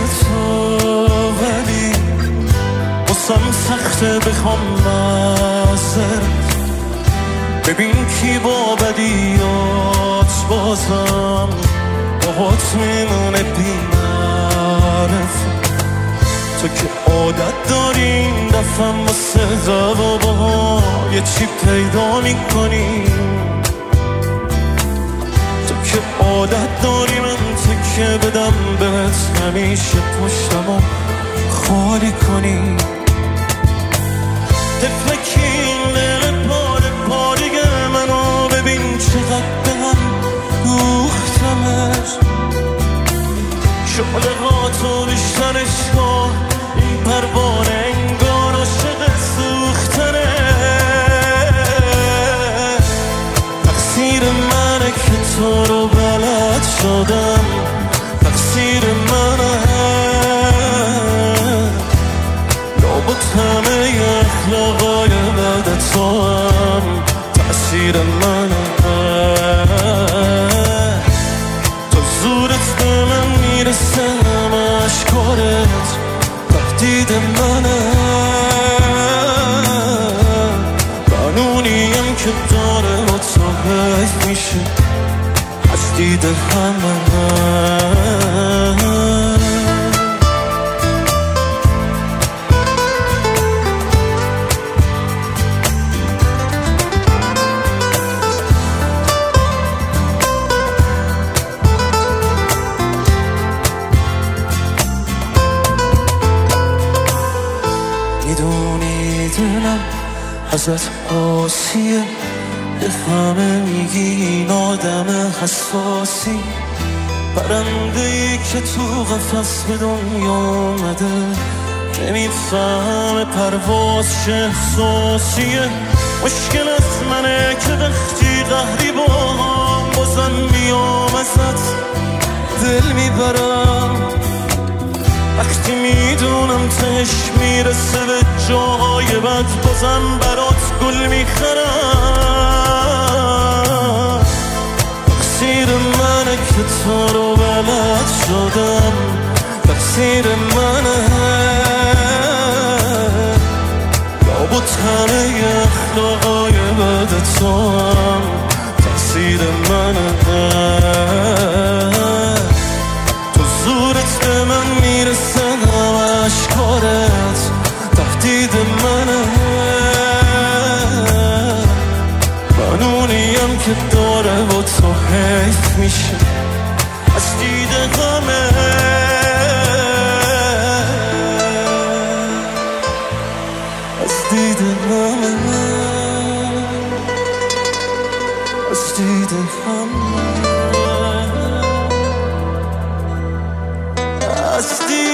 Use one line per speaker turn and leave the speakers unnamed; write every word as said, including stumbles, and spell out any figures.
تو، ولی بسم سخته بخوام نظرت. ببین کی با بدیات بازم باهات میمونه بی‌معرفت. تو که عادت داری این دفعه واسه جوابا یه چی پیدا میکنی. تو که عادت داری من تکه بدم بهت همیشه پشتمو خالی کنی. تفلکی این دل پاره پاره منو ببین چقدر به هم دوختمش. شعلهاتو بیشترش کن این پروانه انگار عاشق سوختنه. تقصیر منه که تو رو بلد شدم، تقصیر منه. لابد همه اخلاقای بد تو هم تأثیر منه. تو زورت به من میرسه همه اشکارت تهدید منه. قانونیم که داره با تو حیف میشه از دید همه. میدونی دلم ازت حاسیه، به همه میگی این آدم حساسی. پرنده‌ای که تو قفس به دنیا اومده نمیفهمه پرواز چه احساسیه. مشکل از منه که وقتی قهری با هم بازم میام ازت دل میبرم. وقتی میدونم تهش میرسه به جاهای بد بازم برات گل میخرم. تقصیر منه که تو رو بلد شدم، تقصیر منه. لابد همه اخلاقای بد تو هم تقصیر منه. تو زورت به من میرسه همه اشکارت تهدید منه. قانونیم که داره با تو حیف میشه از دید همه. از دید همه، از دید همه، از دید